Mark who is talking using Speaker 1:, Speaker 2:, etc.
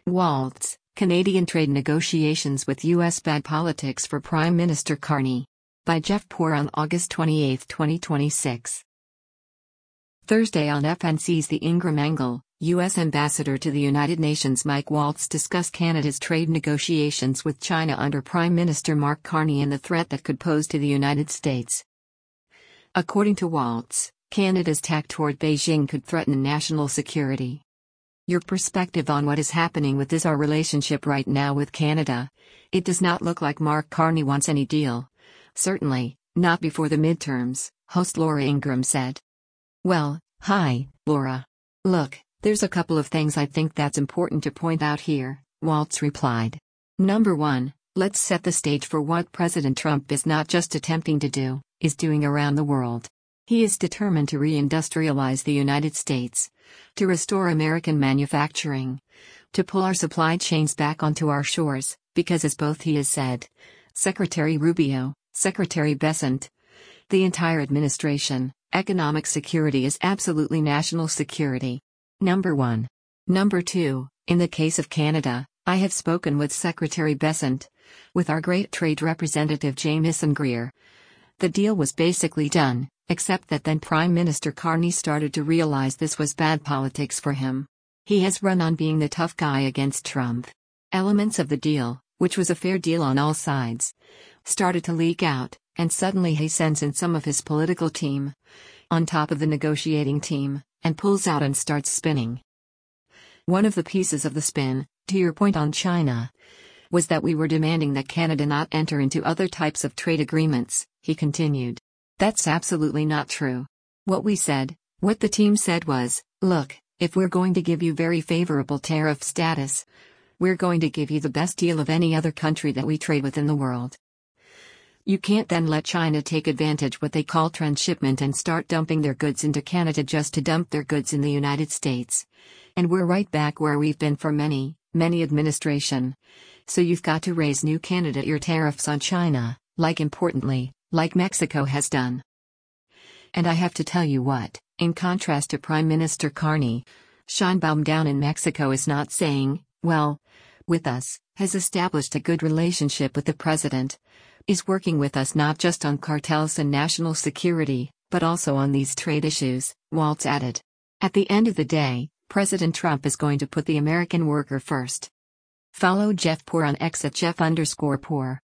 Speaker 1: Waltz, Canadian trade negotiations with U.S. bad politics for Prime Minister Carney. By Jeff Poor on August 28, 2026. Thursday on FNC's The Ingram Angle, U.S. Ambassador to the United Nations Mike Waltz discussed Canada's trade negotiations with China under Prime Minister Mark Carney and the threat that could pose to the United States. According to Waltz, Canada's tack toward Beijing could threaten national security. Your perspective on what is happening with our relationship right now with Canada? It does not look like Mark Carney wants any deal. Certainly, not before the midterms, host Laura Ingram said. Well, hi, Laura. Look, there's a couple of things I think that's important to point out here, Waltz replied. Number one, let's set the stage for what President Trump is not just attempting to do, is doing around the world. He is determined to reindustrialize the United States, to restore American manufacturing, to pull our supply chains back onto our shores, because as both he has said, Secretary Rubio, Secretary Bessent, the entire administration, economic security is absolutely national security. Number one. Number two, in the case of Canada, I have spoken with Secretary Bessent, with our great trade representative Jamieson Greer. The deal was basically done, except that then Prime Minister Carney started to realize this was bad politics for him. He has run on being the tough guy against Trump. Elements of the deal, which was a fair deal on all sides, started to leak out, and suddenly he sends in some of his political team, on top of the negotiating team, and pulls out and starts spinning. One of the pieces of the spin, to your point on China, was that we were demanding that Canada not enter into other types of trade agreements, he continued. That's absolutely not true. What the team said was, look, if we're going to give you very favorable tariff status, we're going to give you the best deal of any other country that we trade with in the world. You can't then let China take advantage what they call transshipment and start dumping their goods into Canada just to dump their goods in the United States. And we're right back where we've been for many administration. So you've got to raise new Canada your tariffs on China, importantly, like Mexico has done. And I have to tell you what, in contrast to Prime Minister Carney, Sheinbaum down in Mexico is not saying, well, with us, has established a good relationship with the president, is working with us not just on cartels and national security, but also on these trade issues, Waltz added. At the end of the day, President Trump is going to put the American worker first. Follow Jeff Poor on X at Jeff_Poor.